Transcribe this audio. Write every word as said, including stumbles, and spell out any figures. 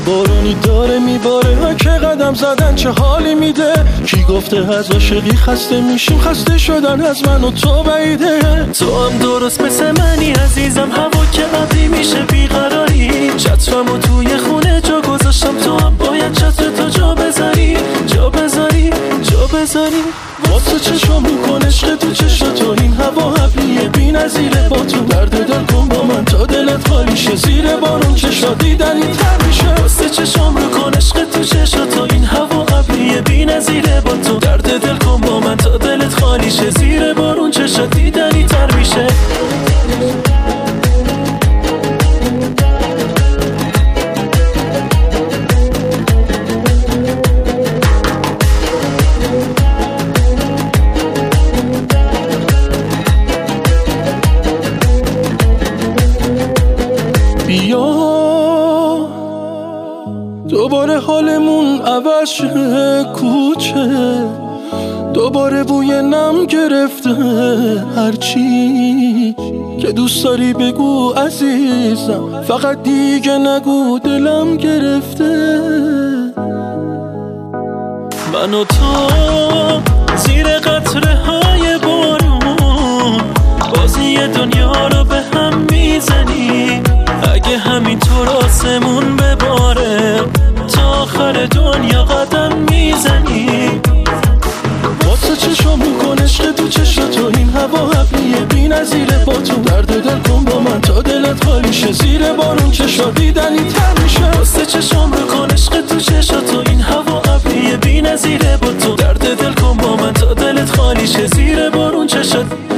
بارونی داره میباره، که قدم زدن چه حالی میده. کی گفته از عاشقی خسته میشیم، خسته شدن از من و تو بعیده. تو هم درست مثل منی عزیزم، هوا که ابری میشه بیقراری. چترمو توی خونه جا گذاشتم، تو هم باید چتر تو جا بذاری، جا بذاری، جا بذاری. واسه چشم میکن عشق تو چشم تو، این هوا ابریه بی نظیره. با تو درد دل کن با من تا دلت خالی شه، زیر بارون چشا دیدنی تر میشه. واسه چشم رو کن عشق تو چشم تو، این هوا ابریه بی نظیره. با تو درد دل کن با من تا دلت خالی شه، زیر بارون چشا دیدنی تر میشه. بیا دوباره حالمون عوض شه کوچه، دوباره بوی نم گرفته. هرچی که دوست داری بگو عزیزم، فقط دیگه نگو دلم گرفته. من و تو زیر قطره های بارون، بازی دنیا رو به هم میزنی. اگه همینطور آسمون بباره، تا آخر دنیا قدم میزنی. واسه چشم میکن عشق تو چشم تو، این هوا ابریه بی نظیره. با تو درد دل کن با من تا دلت خالی شه، زیر بارون چشا دیدنی تر میشه. واسه چشم رو کن عشق تو چشم تو، این هوا ابریه بی نظیره. با تو درد دل کن با من تا دلت خالی شه، زیر بارون چشا